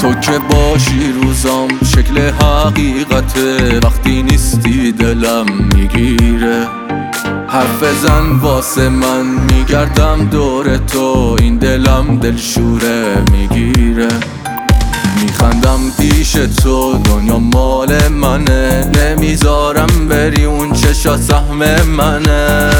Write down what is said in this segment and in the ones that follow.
تو که باشی روزام شکل حقیقته، وقتی نیستی دلم میگیره. حرف بزن واسه من میگردم دور تو، این دلم دلشوره میگیره. میخندم پیش تو، دنیا مال منه، نمیذارم بری، اون چشا سهم منه.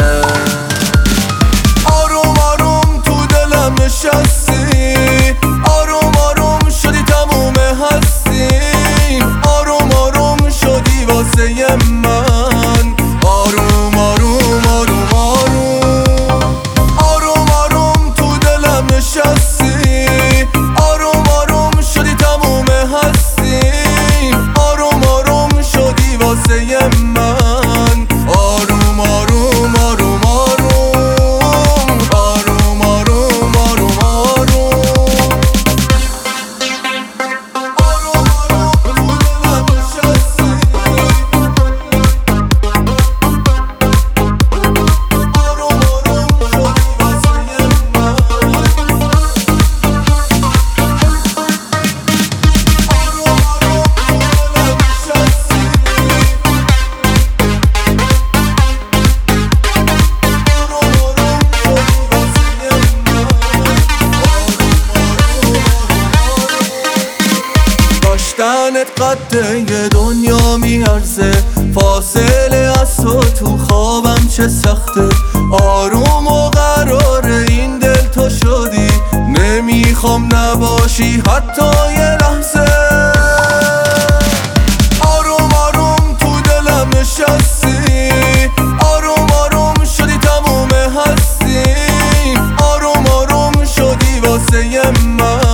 آروم آروم تو دلم نشستی، آروم آروم شدی تموم هستی، آروم آروم شدی واسه من. آروم آروم آروم آروم آروم آروم تو دلم نشستی، آروم آروم شدی تموم هستی، آروم آروم شدی واسه من. آروم آروم آروم آروم آروم آروم آروم داشتنت قد یه دنیا میارزه، فاصله از تو خوابم چه سخته. آروم و قراره این دل تو شدی، نمیخوام نباشی حتی یه لحظه. آروم آروم تو دلم نشستی، آروم آروم شدی تموم هستی، آروم آروم شدی واسه من.